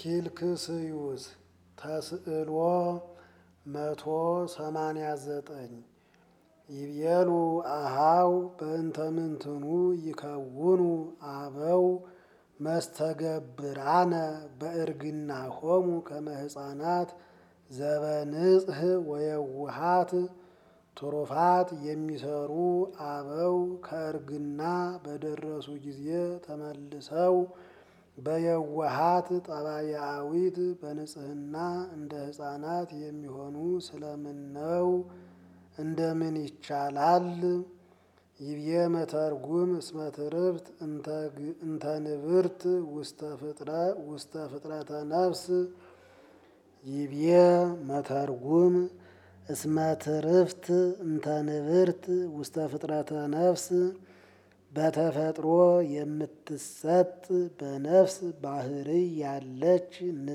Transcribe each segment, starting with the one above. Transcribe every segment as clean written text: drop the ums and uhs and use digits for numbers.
ኪልክስዩስ ተስዕሎ 189 ይቤሉ አሃው በእንተ ምንትኑ ይከውኑ አበው መስተገብራነ በእርግናሆሙ ከመ ሕፃናት ዘበንጽሕ ወየውሃት ትሩፋት የሚሰሩ አበው ከእርግና በደረሱ ጊዜ ተመልሰው በየዋሃት ጠባያዊት በንጽህና እንደ ሕፃናት የሚሆኑ ስለምን ነው? እንደምን ይቻላል? ይብየ መተርጉም እስመ ትርፍት እንተ ንብርት ውስተ ፍጥረተ ነፍስ ይብየ መተርጉም እስመ ትርፍት እንተ ንብርት ውስተ ፍጥረተ ነፍስ በተፈጥሮ የምትሰጥ በነፍስ ባህሪ ያለች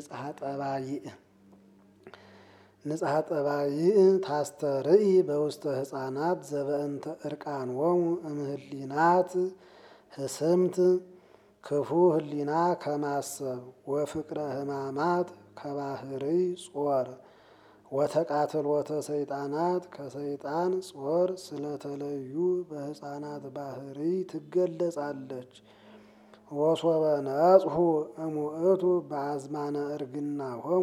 ንጽሐ ጠባይእ ታስተርኢ በውስተ ሕፃናት ዘበእንተ እርቃንዎሙ እምህሊናት ህስምት ክፉ ህሊና ከማሰብ ወፍቅረ ሕማማት ከባህሪ ጾር ወተቃትሎተ ሰይጣናት ከሰይጣን ጾር ስለተለዩ በሕፃናት ባህሪ ትገለጻለች። ወሶበ ነጽሑ እሙእቱ በአዝማነ እርግናሆሙ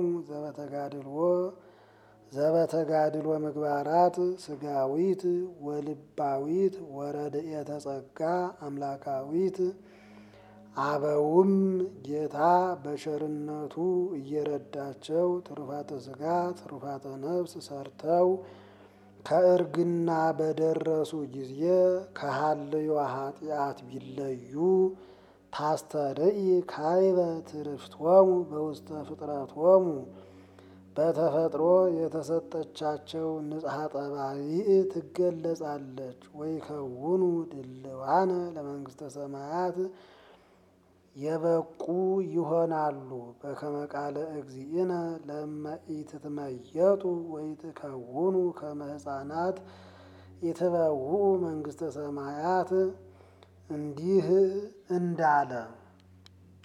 ዘበተጋድሎ ምግባራት ስጋዊት ወልባዊት ወረድኤተ ጸጋ አምላካዊት አበውም ጌታ በቸርነቱ እየረዳቸው ትሩፋተ ሥጋ ትሩፋተ ነፍስ ሰርተው ከእርግና በደረሱ ጊዜ ከሃልዮ ኃጢአት ቢለዩ ታስተርኢ ካይበ ትርፍቶሙ በውስተ ፍጥረቶሙ በተፈጥሮ የተሰጠቻቸው ንጽሐ ጠባይእ ትገለጻለች። ወይከውኑ ድልዋነ ለመንግሥተ ሰማያት የበቁ ይሆናሉ። በከመ ቃለ እግዚእነ ለእመ ኢትትመየጡ ወኢትከውኑ ከመ ሕፃናት ኢትበውኡ መንግሥተ ሰማያት እንዲህ እንዳለ